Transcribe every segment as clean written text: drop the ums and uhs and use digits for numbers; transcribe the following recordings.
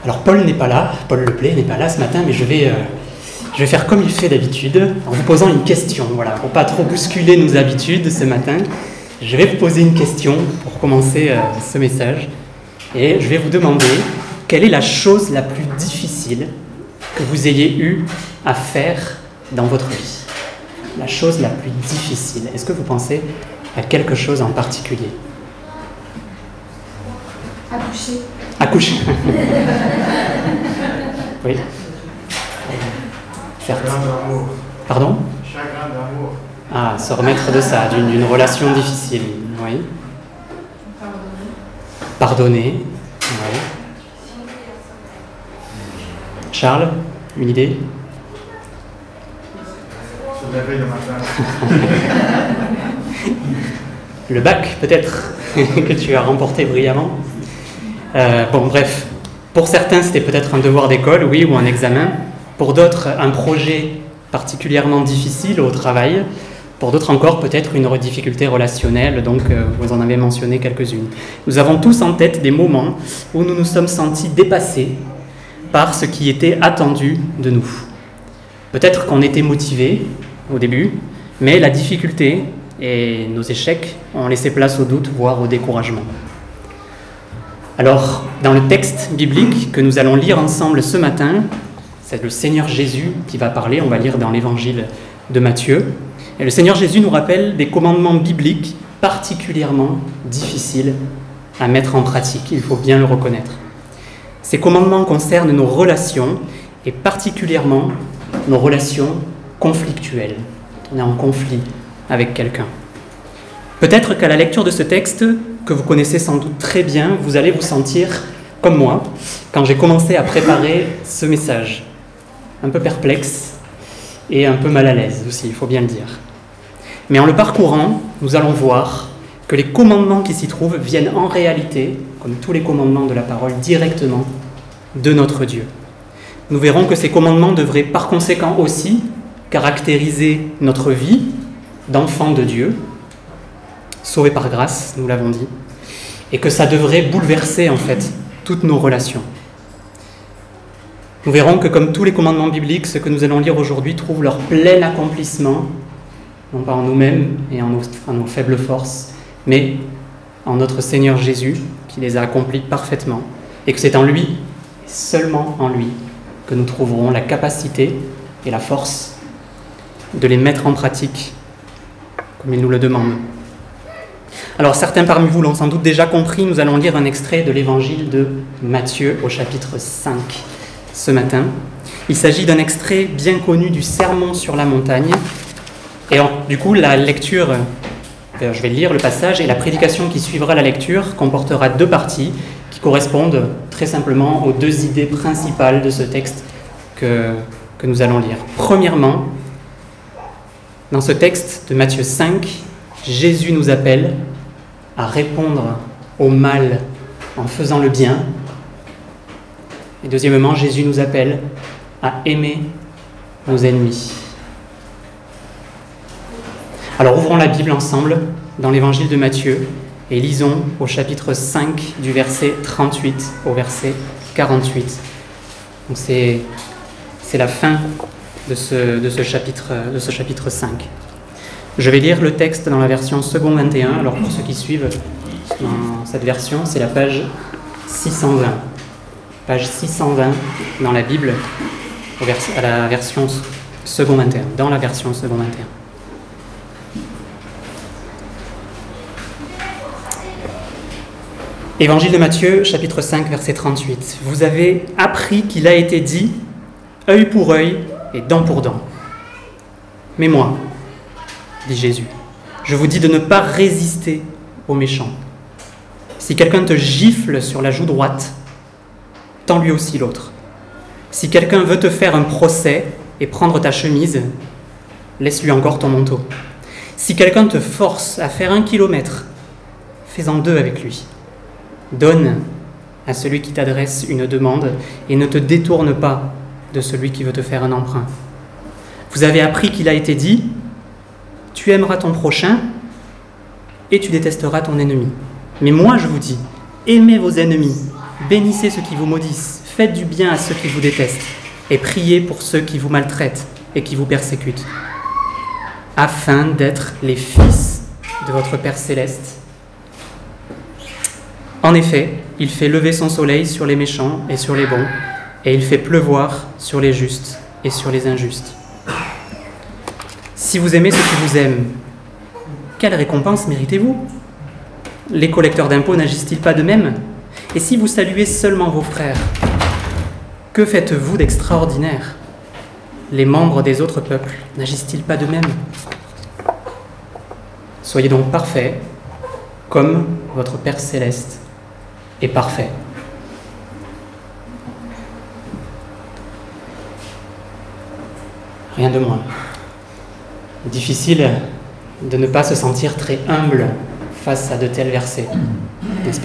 Alors Paul n'est pas là, Paul Leplay n'est pas là ce matin, mais je vais faire comme il fait d'habitude, en vous posant une question, voilà, pour pas trop bousculer nos habitudes ce matin. Je vais vous poser une question pour commencer ce message, et je vais vous demander quelle est la chose la plus difficile que vous ayez eu à faire dans votre vie. La chose la plus difficile. Est-ce que vous pensez à quelque chose en particulier? Accoucher. Accoucher. Oui. Certes. Chagrin d'amour. Pardon? Chagrin d'amour. Ah, se remettre de ça, d'une relation difficile. Oui. Pardonner. Oui. Charles, une idée? Se lever le matin. Le bac, peut-être, que tu as remporté brillamment. Bon, bref. Pour certains, c'était peut-être un devoir d'école, oui, ou un examen. Pour d'autres, un projet particulièrement difficile au travail. Pour d'autres encore, peut-être une difficulté relationnelle, donc vous en avez mentionné quelques-unes. Nous avons tous en tête des moments où nous nous sommes sentis dépassés par ce qui était attendu de nous. Peut-être qu'on était motivés au début, mais la difficulté et nos échecs ont laissé place au doute, voire au découragement. Alors, dans le texte biblique que nous allons lire ensemble ce matin, c'est le Seigneur Jésus qui va parler, on va lire dans l'évangile de Matthieu. Et le Seigneur Jésus nous rappelle des commandements bibliques particulièrement difficiles à mettre en pratique, il faut bien le reconnaître. Ces commandements concernent nos relations, et particulièrement nos relations conflictuelles. On est en conflit avec quelqu'un. Peut-être qu'à la lecture de ce texte, que vous connaissez sans doute très bien, vous allez vous sentir comme moi, quand j'ai commencé à préparer ce message. Un peu perplexe et un peu mal à l'aise aussi, il faut bien le dire. Mais en le parcourant, nous allons voir que les commandements qui s'y trouvent viennent en réalité, comme tous les commandements de la parole, directement de notre Dieu. Nous verrons que ces commandements devraient par conséquent aussi caractériser notre vie d'enfant de Dieu, sauvé par grâce, nous l'avons dit, et que ça devrait bouleverser en fait toutes nos relations. Nous verrons que comme tous les commandements bibliques, ce que nous allons lire aujourd'hui trouve leur plein accomplissement, non pas en nous-mêmes et en nos faibles forces, mais en notre Seigneur Jésus, qui les a accomplis parfaitement, et que c'est en lui, seulement en lui, que nous trouverons la capacité et la force de les mettre en pratique, comme il nous le demande. Alors certains parmi vous l'ont sans doute déjà compris, nous allons lire un extrait de l'évangile de Matthieu au chapitre 5 ce matin. Il s'agit d'un extrait bien connu du Sermon sur la montagne. Et du coup, la lecture, je vais lire le passage, et la prédication qui suivra la lecture comportera deux parties qui correspondent très simplement aux deux idées principales de ce texte que nous allons lire. Premièrement, dans ce texte de Matthieu 5, Jésus nous appelle à répondre au mal en faisant le bien. Et deuxièmement, Jésus nous appelle à aimer nos ennemis. Alors ouvrons la Bible ensemble dans l'évangile de Matthieu et lisons au chapitre 5 du verset 38 au verset 48. Donc c'est la fin de ce chapitre 5. Je vais lire le texte dans la version second 21. Alors pour ceux qui suivent dans cette version, c'est la page 620. Page 620 dans la Bible, à la version second 21. Dans la version second 21. Évangile de Matthieu, chapitre 5, verset 38. Vous avez appris qu'il a été dit « œil pour œil et dent pour dent ». Mais moi, dit Jésus, je vous dis de ne pas résister aux méchants. Si quelqu'un te gifle sur la joue droite, tends lui aussi l'autre. Si quelqu'un veut te faire un procès et prendre ta chemise, laisse-lui encore ton manteau. Si quelqu'un te force à faire 1 kilomètre, fais-en 2 avec lui. Donne à celui qui t'adresse une demande et ne te détourne pas de celui qui veut te faire un emprunt. Vous avez appris qu'il a été dit « Tu aimeras ton prochain et tu détesteras ton ennemi ». Mais moi, je vous dis, aimez vos ennemis, bénissez ceux qui vous maudissent, faites du bien à ceux qui vous détestent et priez pour ceux qui vous maltraitent et qui vous persécutent, afin d'être les fils de votre Père céleste. En effet, il fait lever son soleil sur les méchants et sur les bons, et il fait pleuvoir sur les justes et sur les injustes. Si vous aimez ceux qui vous aiment, quelle récompense méritez-vous ? Les collecteurs d'impôts n'agissent-ils pas de même ? Et si vous saluez seulement vos frères, que faites-vous d'extraordinaire ? Les membres des autres peuples n'agissent-ils pas de même ? Soyez donc parfaits, comme votre Père céleste est parfait. Rien de moins. Difficile de ne pas se sentir très humble face à de tels versets, n'est-ce pas ?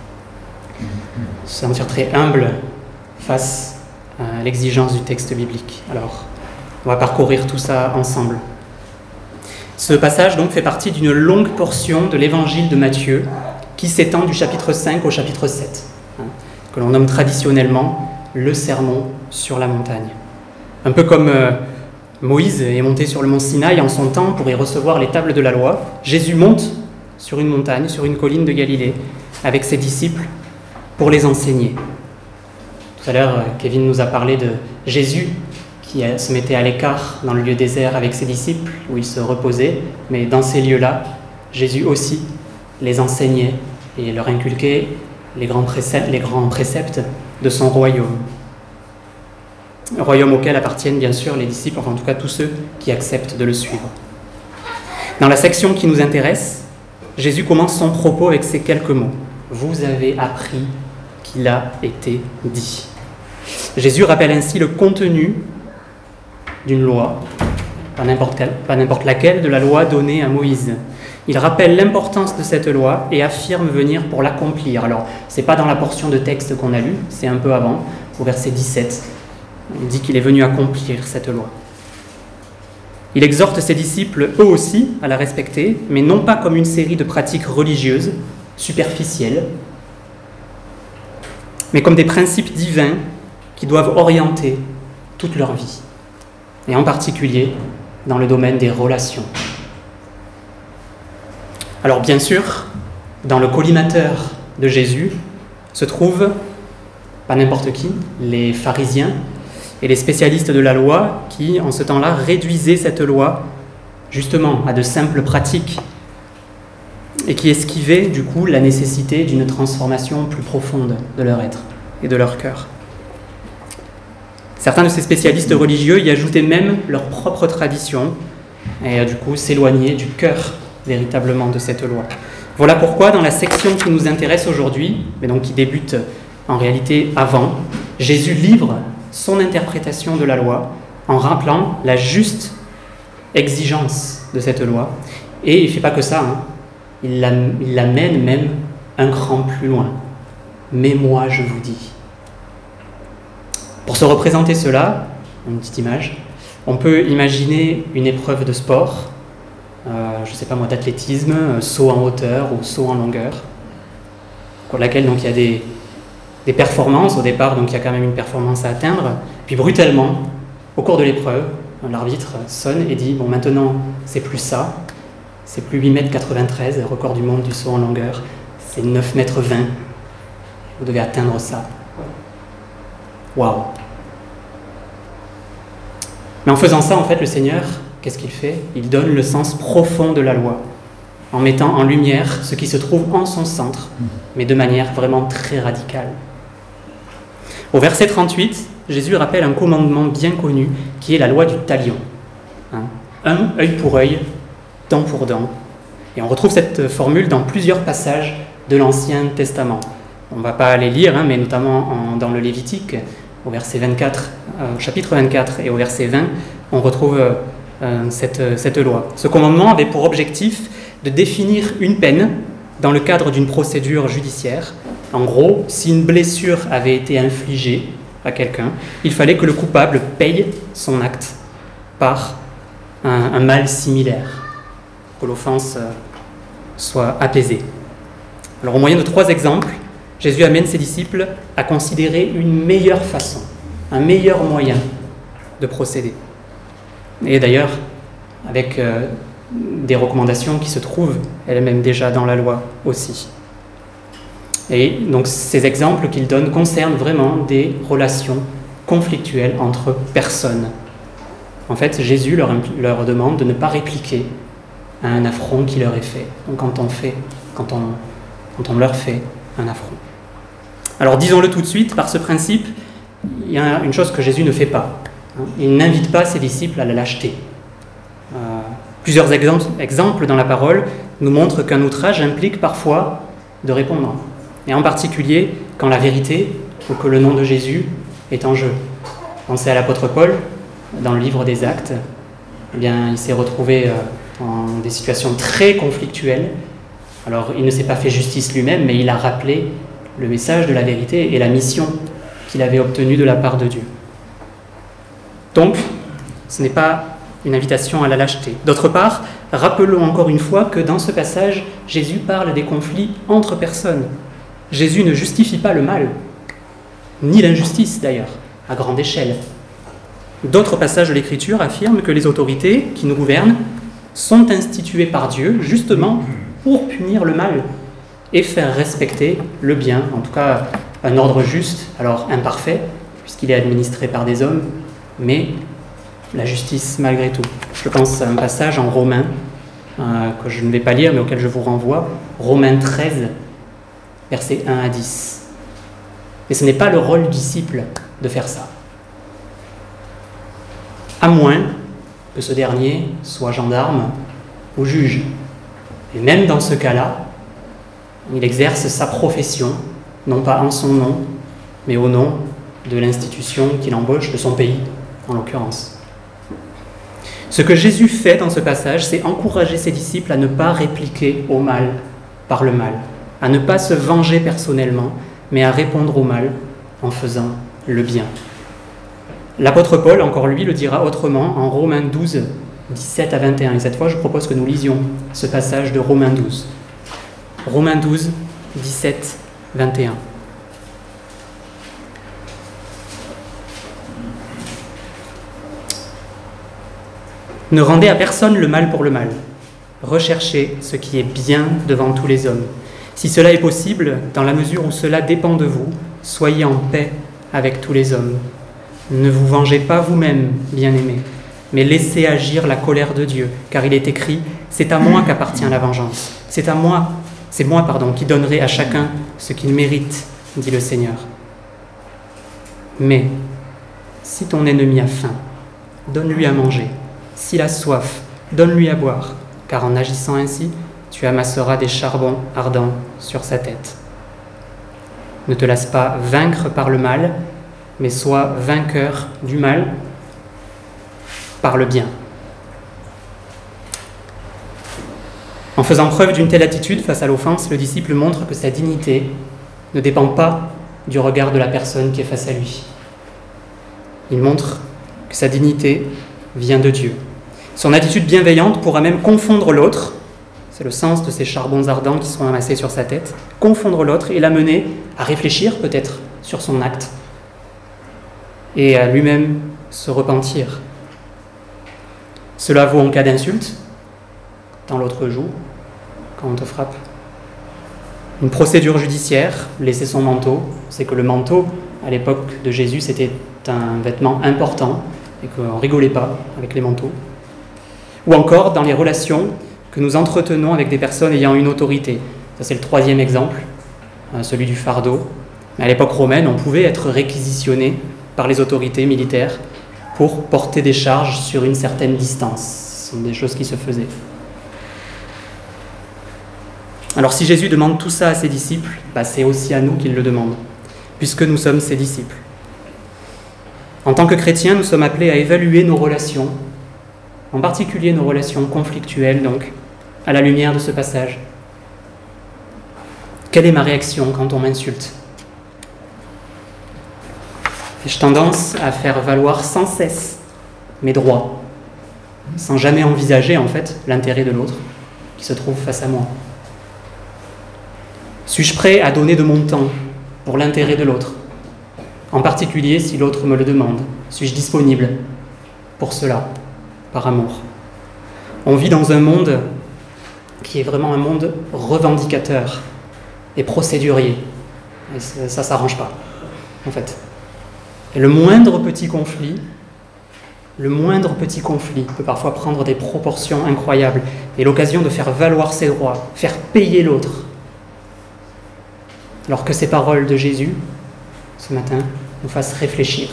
Se sentir très humble face à l'exigence du texte biblique. Alors, on va parcourir tout ça ensemble. Ce passage donc fait partie d'une longue portion de l'évangile de Matthieu qui s'étend du chapitre 5 au chapitre 7, que l'on nomme traditionnellement le sermon sur la montagne. Un peu comme Moïse est monté sur le mont Sinaï en son temps pour y recevoir les tables de la loi, Jésus monte sur une montagne, sur une colline de Galilée, avec ses disciples pour les enseigner. Tout à l'heure, Kevin nous a parlé de Jésus qui se mettait à l'écart dans le lieu désert avec ses disciples, où il se reposait, mais dans ces lieux-là, Jésus aussi les enseignait et leur inculquait les grands préceptes de son royaume. Un royaume auquel appartiennent bien sûr les disciples, enfin en tout cas tous ceux qui acceptent de le suivre. Dans la section qui nous intéresse, Jésus commence son propos avec ces quelques mots. « Vous avez appris qu'il a été dit ». Jésus rappelle ainsi le contenu d'une loi, pas n'importe laquelle, de la loi donnée à Moïse. Il rappelle l'importance de cette loi et affirme venir pour l'accomplir. Alors, ce n'est pas dans la portion de texte qu'on a lue, c'est un peu avant, au verset 17. Il dit qu'il est venu accomplir cette loi. Il exhorte ses disciples, eux aussi, à la respecter, mais non pas comme une série de pratiques religieuses, superficielles, mais comme des principes divins qui doivent orienter toute leur vie, et en particulier dans le domaine des relations. Alors bien sûr, dans le collimateur de Jésus se trouvent, pas n'importe qui, les pharisiens et les spécialistes de la loi qui, en ce temps-là, réduisaient cette loi justement à de simples pratiques et qui esquivaient du coup la nécessité d'une transformation plus profonde de leur être et de leur cœur. Certains de ces spécialistes religieux y ajoutaient même leur propre tradition et du coup s'éloignaient du cœur véritablement de cette loi. Voilà pourquoi dans la section qui nous intéresse aujourd'hui, mais donc qui débute en réalité avant, Jésus livre son interprétation de la loi en rappelant la juste exigence de cette loi. Et il ne fait pas que ça, il l'amène même un cran plus loin. Mais moi je vous dis. Pour se représenter cela, une petite image, on peut imaginer une épreuve de sport, je ne sais pas moi, d'athlétisme, saut en hauteur ou saut en longueur, pour laquelle donc il y a des performances au départ, donc il y a quand même une performance à atteindre, puis brutalement, au cours de l'épreuve, l'arbitre sonne et dit « Bon, maintenant, c'est plus ça, c'est plus 8,93 m, record du monde du saut en longueur, c'est 9,20 m, vous devez atteindre ça. » Waouh! Mais en faisant ça, en fait, le Seigneur, qu'est-ce qu'il fait ? Il donne le sens profond de la loi, en mettant en lumière ce qui se trouve en son centre, mais de manière vraiment très radicale. Au verset 38, Jésus rappelle un commandement bien connu, qui est la loi du talion. Un œil pour œil, dent pour dent. Et on retrouve cette formule dans plusieurs passages de l'Ancien Testament. On ne va pas les lire, mais notamment dans le Lévitique, au verset 24, au chapitre 24 et au verset 20, on retrouve cette loi. Ce commandement avait pour objectif de définir une peine dans le cadre d'une procédure judiciaire. En gros, si une blessure avait été infligée à quelqu'un, il fallait que le coupable paye son acte par un mal similaire, que l'offense soit apaisée. Alors, au moyen de 3 exemples, Jésus amène ses disciples à considérer une meilleure façon, un meilleur moyen de procéder. Et d'ailleurs, avec des recommandations qui se trouvent elles-mêmes déjà dans la loi aussi. Et donc ces exemples qu'il donne concernent vraiment des relations conflictuelles entre personnes. En fait, Jésus leur demande de ne pas répliquer à un affront qui leur est fait. Donc quand on leur fait un affront. Alors disons-le tout de suite, par ce principe, il y a une chose que Jésus ne fait pas. Il n'invite pas ses disciples à la lâcheté. Plusieurs exemples dans la parole nous montrent qu'un outrage implique parfois de répondre. Et en particulier quand la vérité ou que le nom de Jésus est en jeu. Pensez à l'apôtre Paul, dans le livre des Actes. Eh bien, il s'est retrouvé dans des situations très conflictuelles. Alors, il ne s'est pas fait justice lui-même, mais il a rappelé le message de la vérité et la mission qu'il avait obtenue de la part de Dieu. Donc, ce n'est pas une invitation à la lâcheté. D'autre part, rappelons encore une fois que dans ce passage, Jésus parle des conflits entre personnes. Jésus ne justifie pas le mal, ni l'injustice d'ailleurs, à grande échelle. D'autres passages de l'Écriture affirment que les autorités qui nous gouvernent sont instituées par Dieu justement pour punir le mal et faire respecter le bien, en tout cas un ordre juste, alors imparfait, puisqu'il est administré par des hommes, mais la justice malgré tout. Je pense à un passage en Romains, que je ne vais pas lire, mais auquel je vous renvoie, Romains 13, versets 1 à 10. Mais ce n'est pas le rôle du disciple de faire ça. À moins que ce dernier soit gendarme ou juge. Et même dans ce cas-là, il exerce sa profession, non pas en son nom, mais au nom de l'institution qu'il embauche, de son pays, en l'occurrence. Ce que Jésus fait dans ce passage, c'est encourager ses disciples à ne pas répliquer au mal par le mal, à ne pas se venger personnellement, mais à répondre au mal en faisant le bien. L'apôtre Paul, encore lui, le dira autrement en Romains 12, 17 à 21. Et cette fois, je propose que nous lisions ce passage de Romains 12. Romains 12, 17, 21. Ne rendez à personne le mal pour le mal. Recherchez ce qui est bien devant tous les hommes. Si cela est possible, dans la mesure où cela dépend de vous, soyez en paix avec tous les hommes. Ne vous vengez pas vous-même, bien-aimés, mais laissez agir la colère de Dieu, car il est écrit « C'est à moi qu'appartient la vengeance. C'est moi qui donnerai à chacun ce qu'il mérite, dit le Seigneur. Mais si ton ennemi a faim, donne-lui à manger. S'il a soif, donne-lui à boire, car en agissant ainsi, tu amasseras des charbons ardents sur sa tête. Ne te laisse pas vaincre par le mal, mais sois vainqueur du mal par le bien. » En faisant preuve d'une telle attitude face à l'offense, le disciple montre que sa dignité ne dépend pas du regard de la personne qui est face à lui. Il montre que sa dignité vient de Dieu. Son attitude bienveillante pourra même confondre l'autre, c'est le sens de ces charbons ardents qui seront amassés sur sa tête, confondre l'autre et l'amener à réfléchir peut-être sur son acte et à lui-même se repentir. Cela vaut en cas d'insulte, quand l'autre joue, quand on te frappe. Une procédure judiciaire, laisser son manteau, c'est que le manteau, à l'époque de Jésus, c'était un vêtement important et qu'on ne rigolait pas avec les manteaux. Ou encore dans les relations que nous entretenons avec des personnes ayant une autorité. Ça, c'est le troisième exemple, celui du fardeau. Mais à l'époque romaine, on pouvait être réquisitionné par les autorités militaires pour porter des charges sur une certaine distance. Ce sont des choses qui se faisaient. Alors si Jésus demande tout ça à ses disciples, c'est aussi à nous qu'il le demande, puisque nous sommes ses disciples. En tant que chrétiens, nous sommes appelés à évaluer nos relations, en particulier nos relations conflictuelles, donc, à la lumière de ce passage. Quelle est ma réaction quand on m'insulte ? Ai-je tendance à faire valoir sans cesse mes droits, sans jamais envisager en fait l'intérêt de l'autre qui se trouve face à moi ? Suis-je prêt à donner de mon temps pour l'intérêt de l'autre. En particulier si l'autre me le demande. Suis-je disponible pour cela, par amour? On vit dans un monde qui est vraiment un monde revendicateur et procédurier. Et ça ne s'arrange pas, en fait. Et le moindre petit conflit peut parfois prendre des proportions incroyables et l'occasion de faire valoir ses droits, faire payer l'autre. Alors que ces paroles de Jésus, ce matin, nous fassent réfléchir.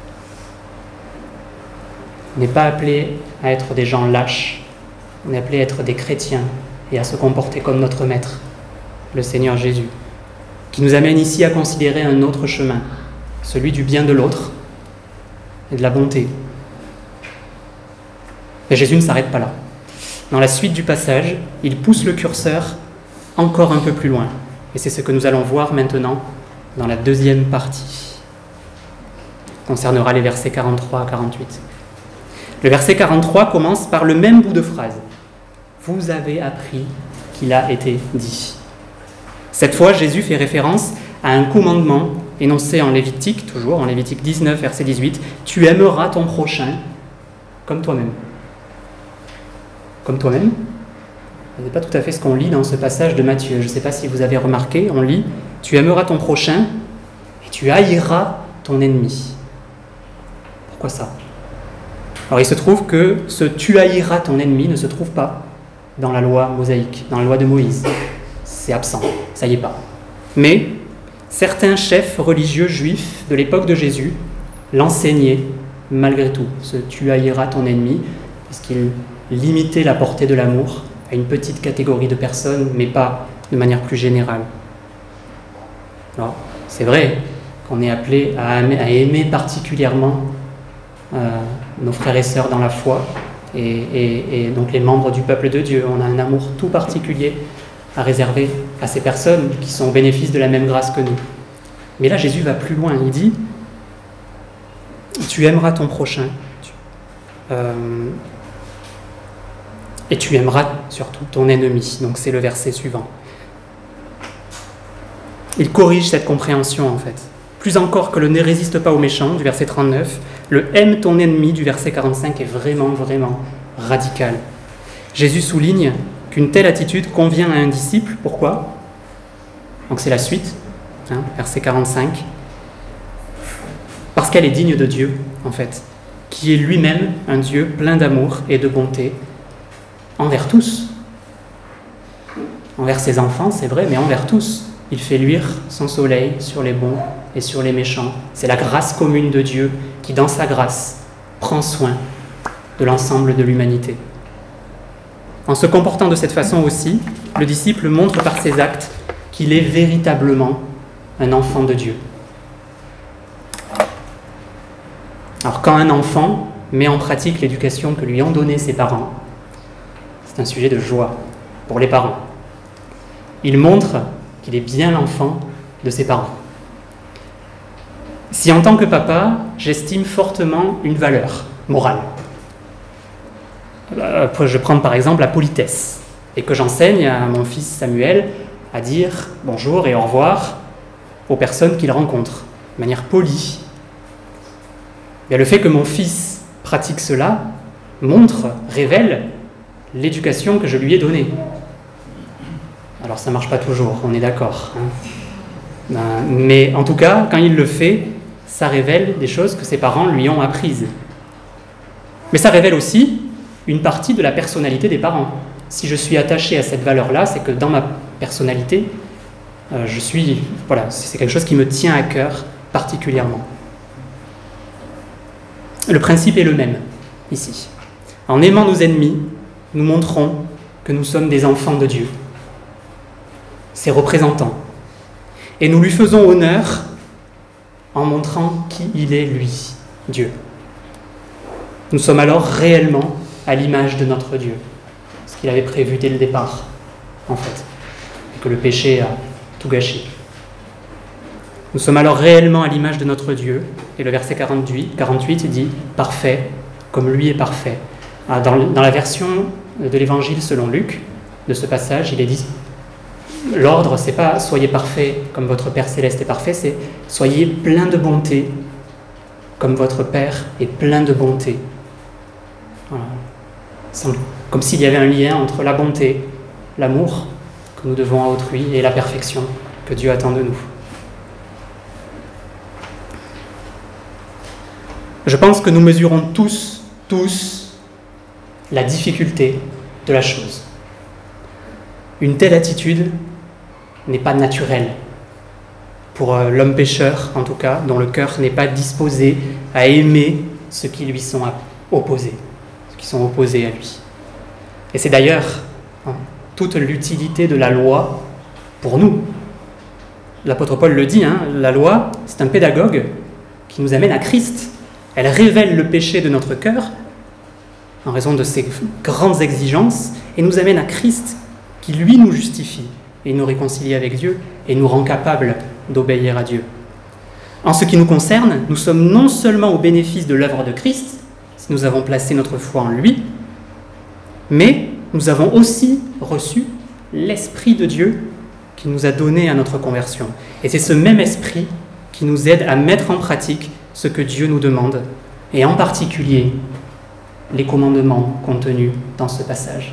On n'est pas appelé à être des gens lâches, on est appelé à être des chrétiens et à se comporter comme notre Maître, le Seigneur Jésus, qui nous amène ici à considérer un autre chemin, celui du bien de l'autre et de la bonté. Mais Jésus ne s'arrête pas là. Dans la suite du passage, il pousse le curseur encore un peu plus loin. Et c'est ce que nous allons voir maintenant dans la deuxième partie. Concernera les versets 43 à 48. Le verset 43 commence par le même bout de phrase. Vous avez appris qu'il a été dit. Cette fois, Jésus fait référence à un commandement énoncé en Lévitique, toujours en Lévitique 19, verset 18. Tu aimeras ton prochain comme toi-même. Comme toi-même. Ce n'est pas tout à fait ce qu'on lit dans ce passage de Matthieu. Je ne sais pas si vous avez remarqué, on lit « Tu aimeras ton prochain et tu haïras ton ennemi ». Pourquoi ça? Alors il se trouve que ce « tu haïras ton ennemi » ne se trouve pas dans la loi mosaïque, dans la loi de Moïse. C'est absent, ça y est pas. Mais certains chefs religieux juifs de l'époque de Jésus l'enseignaient malgré tout, ce « tu haïras ton ennemi », parce qu'il limitait la portée de l'amour à une petite catégorie de personnes, mais pas de manière plus générale. Alors, c'est vrai qu'on est appelé à aimer particulièrement nos frères et sœurs dans la foi, et donc les membres du peuple de Dieu. On a un amour tout particulier à réserver à ces personnes qui sont au bénéfice de la même grâce que nous. Mais là, Jésus va plus loin. Il dit « Tu aimeras ton prochain. » Et tu aimeras surtout ton ennemi. Donc c'est le verset suivant. Il corrige cette compréhension en fait. Plus encore que le ne résiste pas aux méchants du verset 39, le aime ton ennemi du verset 45 est vraiment, vraiment radical. Jésus souligne qu'une telle attitude convient à un disciple. Pourquoi? Donc c'est la suite, verset 45. Parce qu'elle est digne de Dieu, en fait, qui est lui-même un Dieu plein d'amour et de bonté, envers tous. Envers ses enfants, c'est vrai, mais envers tous. Il fait luire son soleil sur les bons et sur les méchants. C'est la grâce commune de Dieu qui, dans sa grâce, prend soin de l'ensemble de l'humanité. En se comportant de cette façon aussi, le disciple montre par ses actes qu'il est véritablement un enfant de Dieu. Alors quand un enfant met en pratique l'éducation que lui ont donnée ses parents, c'est un sujet de joie pour les parents. Il montre qu'il est bien l'enfant de ses parents. Si en tant que papa, j'estime fortement une valeur morale, je prends par exemple la politesse, et que j'enseigne à mon fils Samuel à dire bonjour et au revoir aux personnes qu'il rencontre, de manière polie, bien, le fait que mon fils pratique cela révèle l'éducation que je lui ai donnée. Alors ça ne marche pas toujours, on est d'accord. Mais en tout cas, quand il le fait, ça révèle des choses que ses parents lui ont apprises. Mais ça révèle aussi une partie de la personnalité des parents. Si je suis attaché à cette valeur-là, c'est que dans ma personnalité, c'est quelque chose qui me tient à cœur particulièrement. Le principe est le même, ici. En aimant nos ennemis, nous montrons que nous sommes des enfants de Dieu, ses représentants. Et nous lui faisons honneur en montrant qui il est, lui, Dieu. Nous sommes alors réellement à l'image de notre Dieu, ce qu'il avait prévu dès le départ, en fait, et que le péché a tout gâché. Nous sommes alors réellement à l'image de notre Dieu, et le verset 48 dit « parfait, comme lui est parfait ». Dans la version de l'Évangile selon Luc, de ce passage, il est dit l'ordre, c'est pas soyez parfaits comme votre Père Céleste est parfait, c'est soyez plein de bonté comme votre Père est plein de bonté. Voilà. Comme s'il y avait un lien entre la bonté, l'amour que nous devons à autrui et la perfection que Dieu attend de nous. Je pense que nous mesurons tous la difficulté de la chose. Une telle attitude n'est pas naturelle pour l'homme pécheur, en tout cas, dont le cœur n'est pas disposé à aimer ceux qui lui sont opposés, ceux qui sont opposés à lui. Et c'est d'ailleurs toute l'utilité de la loi pour nous. L'apôtre Paul le dit, la loi, c'est un pédagogue qui nous amène à Christ. Elle révèle le péché de notre cœur en raison de ses grandes exigences et nous amène à Christ qui, lui, nous justifie et nous réconcilie avec Dieu et nous rend capables d'obéir à Dieu. En ce qui nous concerne, nous sommes non seulement au bénéfice de l'œuvre de Christ, si nous avons placé notre foi en lui, mais nous avons aussi reçu l'Esprit de Dieu qui nous a donné à notre conversion. Et c'est ce même Esprit qui nous aide à mettre en pratique ce que Dieu nous demande, et en particulier les commandements contenus dans ce passage.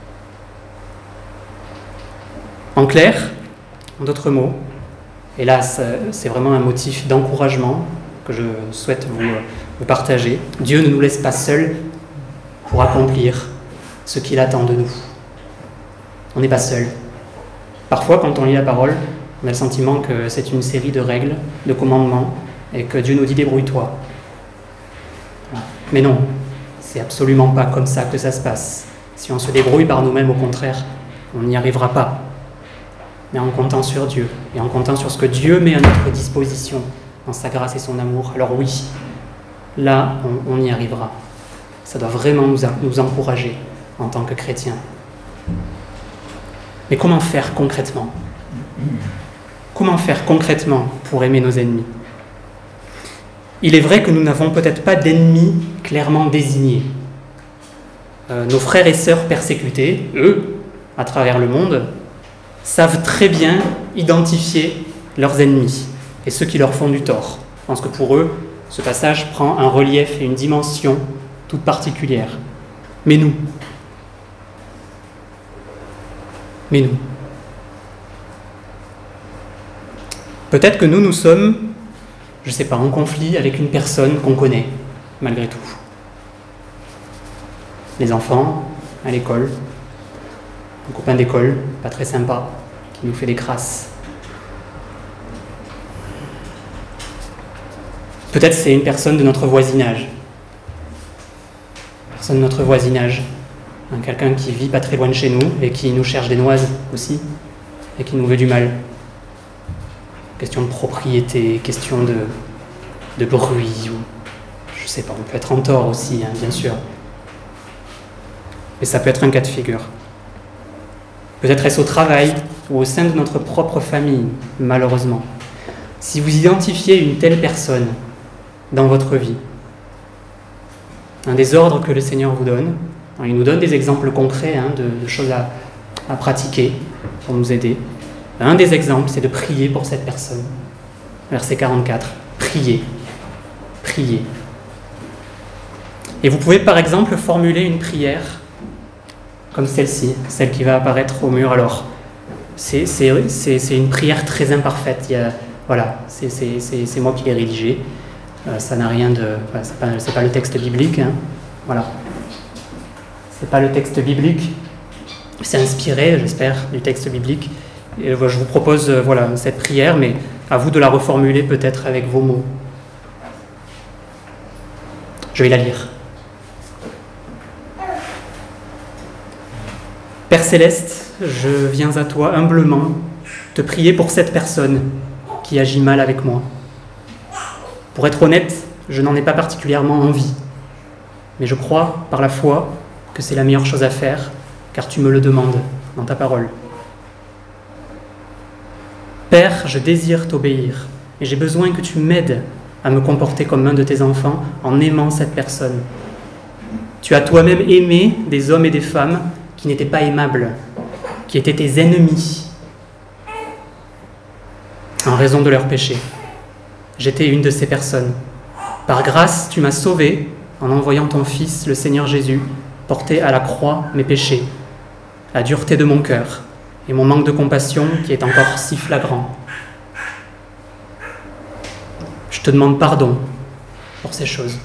En clair, en d'autres mots, et là c'est vraiment un motif d'encouragement que je souhaite vous partager, Dieu ne nous laisse pas seuls pour accomplir ce qu'il attend de nous. On n'est pas seul. Parfois, quand on lit la parole, on a le sentiment que c'est une série de règles, de commandements, et que Dieu nous dit « débrouille-toi ». Mais non, c'est absolument pas comme ça que ça se passe. Si on se débrouille par nous-mêmes, au contraire, on n'y arrivera pas. Mais en comptant sur Dieu, et en comptant sur ce que Dieu met à notre disposition, dans sa grâce et son amour, alors oui, là, on y arrivera. Ça doit vraiment nous encourager en tant que chrétiens. Mais comment faire concrètement ? Comment faire concrètement pour aimer nos ennemis ? Il est vrai que nous n'avons peut-être pas d'ennemis clairement désignés. Nos frères et sœurs persécutés, eux, à travers le monde, savent très bien identifier leurs ennemis et ceux qui leur font du tort. Je pense que pour eux, ce passage prend un relief et une dimension toute particulière. Mais nous, peut-être que nous sommes, je ne sais pas, en conflit avec une personne qu'on connaît, malgré tout. Les enfants, à l'école, un copain d'école, pas très sympa, qui nous fait des crasses. Peut-être c'est une personne de notre voisinage. Personne de notre voisinage. Quelqu'un qui vit pas très loin de chez nous et qui nous cherche des noises aussi, et qui nous veut du mal. Question de propriété, question de bruit, ou je sais pas, on peut être en tort aussi, bien sûr. Mais ça peut être un cas de figure. Peut-être est-ce au travail ou au sein de notre propre famille, malheureusement. Si vous identifiez une telle personne dans votre vie, un des ordres que le Seigneur vous donne, il nous donne des exemples concrets de choses à pratiquer pour nous aider. Un des exemples, c'est de prier pour cette personne. Verset 44, priez. Priez. Et vous pouvez par exemple formuler une prière comme celle-ci, celle qui va apparaître au mur. Alors, c'est une prière très imparfaite. C'est moi qui l'ai rédigée. Ça n'a rien de... c'est pas le texte biblique. Voilà. C'est pas le texte biblique. C'est inspiré, j'espère, du texte biblique. Et je vous propose cette prière, mais à vous de la reformuler peut-être avec vos mots. Je vais la lire. Père Céleste, je viens à toi humblement te prier pour cette personne qui agit mal avec moi. Pour être honnête, je n'en ai pas particulièrement envie, mais je crois, par la foi, que c'est la meilleure chose à faire, car tu me le demandes dans ta parole. Père, je désire t'obéir, et j'ai besoin que tu m'aides à me comporter comme un de tes enfants en aimant cette personne. Tu as toi-même aimé des hommes et des femmes qui n'étaient pas aimables, qui étaient tes ennemis, en raison de leurs péchés. J'étais une de ces personnes. Par grâce, tu m'as sauvé en envoyant ton Fils, le Seigneur Jésus, porter à la croix mes péchés, la dureté de mon cœur et mon manque de compassion qui est encore si flagrant. Je te demande pardon pour ces choses.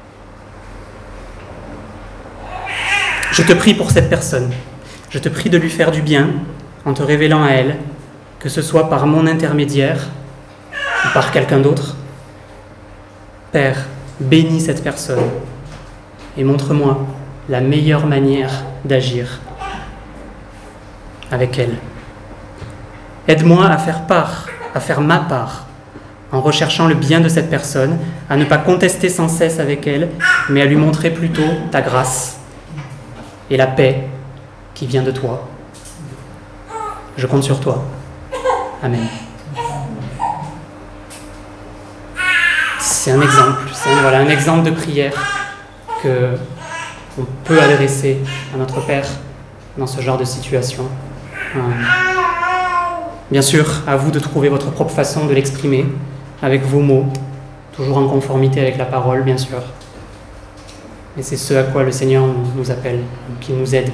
Je te prie pour cette personne. Je te prie de lui faire du bien en te révélant à elle, que ce soit par mon intermédiaire ou par quelqu'un d'autre. Père, bénis cette personne et montre-moi la meilleure manière d'agir avec elle. Aide-moi à faire ma part, en recherchant le bien de cette personne, à ne pas contester sans cesse avec elle, mais à lui montrer plutôt ta grâce et la paix qui vient de toi. Je compte sur toi. Amen. C'est un exemple, un exemple de prière qu'on peut adresser à notre Père dans ce genre de situation. Bien sûr, à vous de trouver votre propre façon de l'exprimer, avec vos mots, toujours en conformité avec la parole, bien sûr. Et c'est ce à quoi le Seigneur nous appelle, qui nous aide.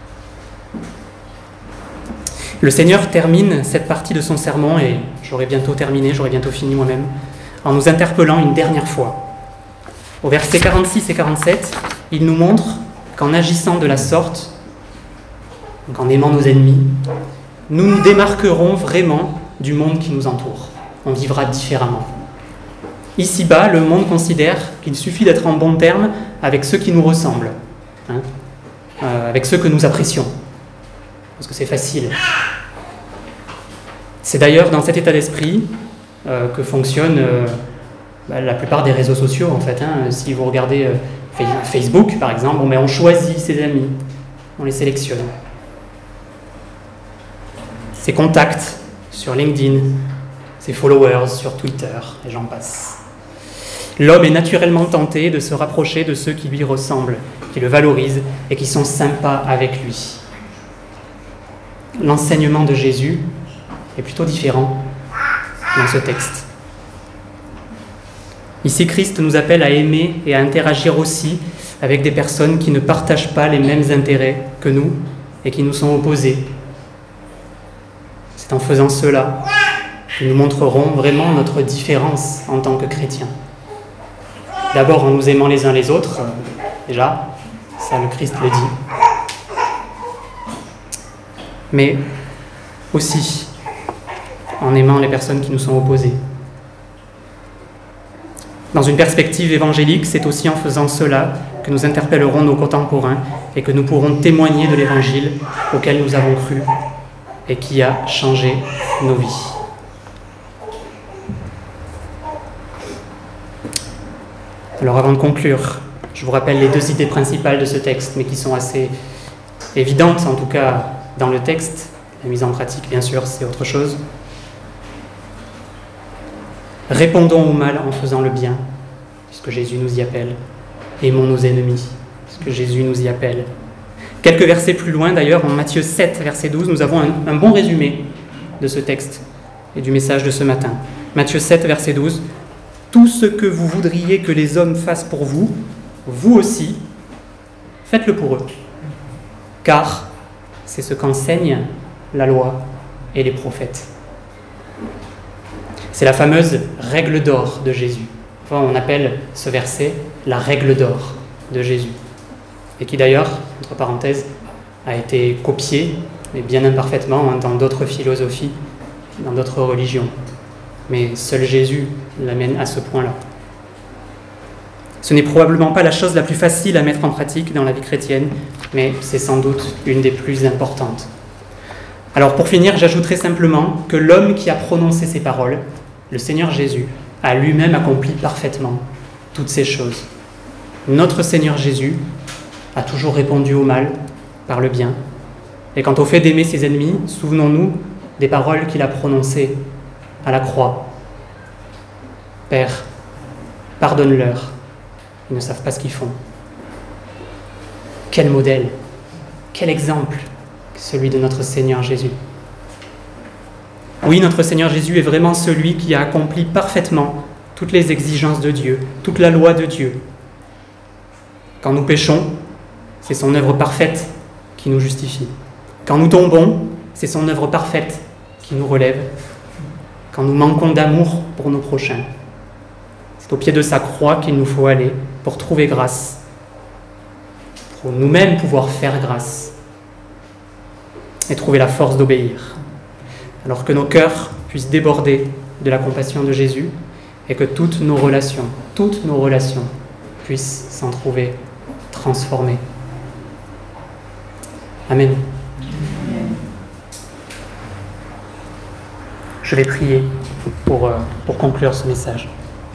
Le Seigneur termine cette partie de son sermon, et j'aurai bientôt fini moi-même, en nous interpellant une dernière fois. Au verset 46 et 47, il nous montre qu'en agissant de la sorte, donc en aimant nos ennemis, nous nous démarquerons vraiment du monde qui nous entoure. On vivra différemment. Ici-bas, le monde considère qu'il suffit d'être en bon terme avec ceux qui nous ressemblent, avec ceux que nous apprécions, parce que c'est facile. C'est d'ailleurs dans cet état d'esprit que fonctionnent la plupart des réseaux sociaux, en fait. Si vous regardez Facebook, par exemple, on choisit ses amis, on les sélectionne. Ses contacts sur LinkedIn, ses followers sur Twitter, et j'en passe. L'homme est naturellement tenté de se rapprocher de ceux qui lui ressemblent, qui le valorisent et qui sont sympas avec lui. L'enseignement de Jésus est plutôt différent dans ce texte. Ici, Christ nous appelle à aimer et à interagir aussi avec des personnes qui ne partagent pas les mêmes intérêts que nous et qui nous sont opposées. C'est en faisant cela que nous montrerons vraiment notre différence en tant que chrétiens. D'abord en nous aimant les uns les autres, déjà, ça le Christ le dit, mais aussi en aimant les personnes qui nous sont opposées. Dans une perspective évangélique, c'est aussi en faisant cela que nous interpellerons nos contemporains et que nous pourrons témoigner de l'évangile auquel nous avons cru et qui a changé nos vies. Alors avant de conclure, je vous rappelle les deux idées principales de ce texte, mais qui sont assez évidentes, en tout cas dans le texte. La mise en pratique, bien sûr, c'est autre chose. Répondons au mal en faisant le bien, puisque Jésus nous y appelle. Aimons nos ennemis, puisque Jésus nous y appelle. Quelques versets plus loin, d'ailleurs, en Matthieu 7, verset 12, nous avons un bon résumé de ce texte et du message de ce matin. Matthieu 7, verset 12. « Tout ce que vous voudriez que les hommes fassent pour vous, vous aussi, faites-le pour eux. Car c'est ce qu'enseignent la loi et les prophètes. » C'est la fameuse règle d'or de Jésus. Enfin, on appelle ce verset la règle d'or de Jésus. Et qui d'ailleurs, entre parenthèses, a été copiée, mais bien imparfaitement, dans d'autres philosophies, dans d'autres religions. Mais seul Jésus l'amène à ce point-là. Ce n'est probablement pas la chose la plus facile à mettre en pratique dans la vie chrétienne, mais c'est sans doute une des plus importantes. Alors pour finir, j'ajouterai simplement que l'homme qui a prononcé ces paroles, le Seigneur Jésus, a lui-même accompli parfaitement toutes ces choses. Notre Seigneur Jésus a toujours répondu au mal par le bien. Et quant au fait d'aimer ses ennemis, souvenons-nous des paroles qu'il a prononcées à la croix. « Père, pardonne-leur, ils ne savent pas ce qu'ils font. » Quel modèle, quel exemple, celui de notre Seigneur Jésus. Oui, notre Seigneur Jésus est vraiment celui qui a accompli parfaitement toutes les exigences de Dieu, toute la loi de Dieu. Quand nous péchons, c'est son œuvre parfaite qui nous justifie. Quand nous tombons, c'est son œuvre parfaite qui nous relève. Quand nous manquons d'amour pour nos prochains, c'est au pied de sa croix qu'il nous faut aller pour trouver grâce, pour nous-mêmes pouvoir faire grâce et trouver la force d'obéir. Alors que nos cœurs puissent déborder de la compassion de Jésus et que toutes nos relations puissent s'en trouver transformées. Amen. Je vais prier pour conclure ce message.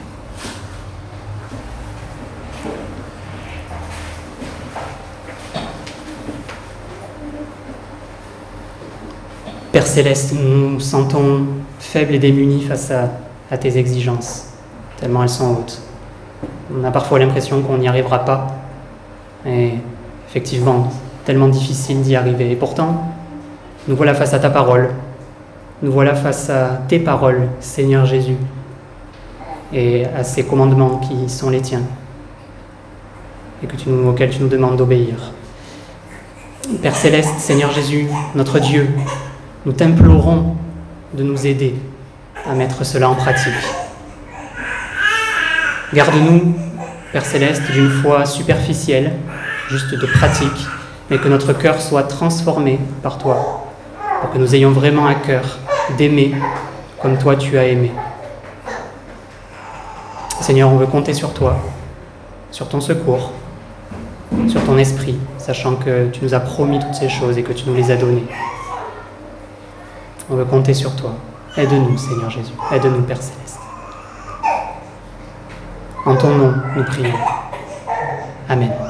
Père Céleste, nous nous sentons faibles et démunis face à tes exigences, tellement elles sont hautes. On a parfois l'impression qu'on n'y arrivera pas, et effectivement, tellement difficile d'y arriver. Et pourtant, nous voilà face à ta parole, nous voilà face à tes paroles, Seigneur Jésus, et à ces commandements qui sont les tiens, et auxquels tu nous demandes d'obéir. Père Céleste, Seigneur Jésus, notre Dieu, nous t'implorons de nous aider à mettre cela en pratique. Garde-nous, Père Céleste, d'une foi superficielle, juste de pratique, mais que notre cœur soit transformé par toi, pour que nous ayons vraiment à cœur d'aimer comme toi tu as aimé. Seigneur, on veut compter sur toi, sur ton secours, sur ton esprit, sachant que tu nous as promis toutes ces choses et que tu nous les as données. On veut compter sur toi. Aide-nous, Seigneur Jésus. Aide-nous, Père Céleste. En ton nom, nous prions. Amen.